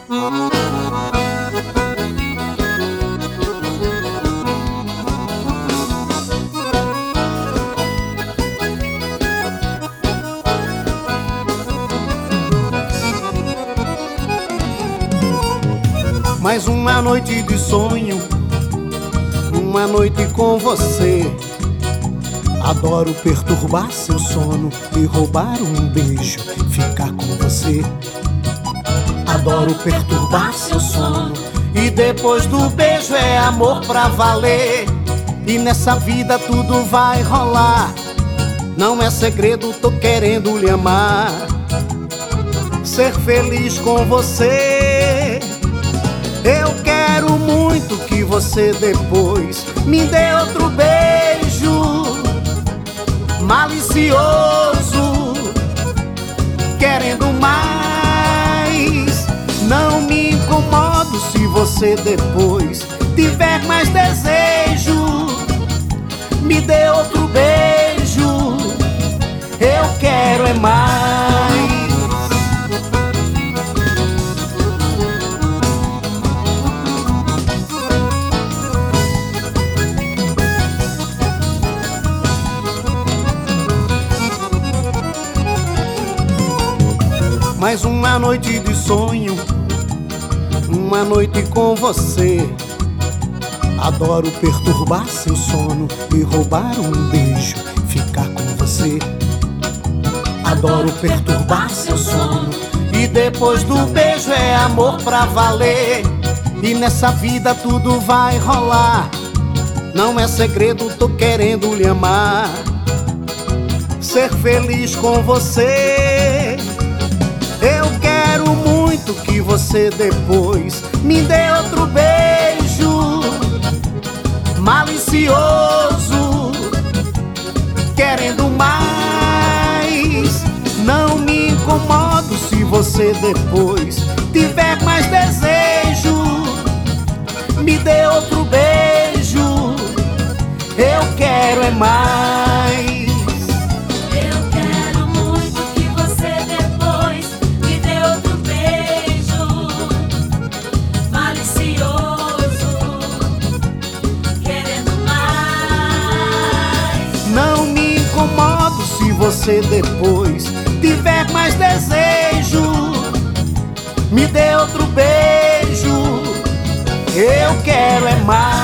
Mais uma noite de sonho, uma noite com você. Adoro perturbar seu sono e roubar um beijo, ficar com você. Adoro perturbar seu sono e depois do beijo é amor pra valer. E nessa vida tudo vai rolar, não é segredo, tô querendo lhe amar, ser feliz com você. Eu quero muito que você depois me dê outro beijo malicioso, querendo mais. Não me incomodo se você depois tiver mais desejo, me dê outro beijo, eu quero é mais. Mais uma noite de sonho, uma noite com você. Adoro perturbar seu sono e roubar um beijo, ficar com você. Adoro perturbar seu sono e depois do beijo é amor pra valer. E nessa vida tudo vai rolar, não é segredo, tô querendo lhe amar, ser feliz com você. Eu quero muito que você depois me dê outro beijo malicioso, querendo mais. Não me incomodo se você depois tiver mais desejo, me dê outro beijo, eu quero é mais. Se você depois tiver mais desejo, me dê outro beijo, eu quero é mais.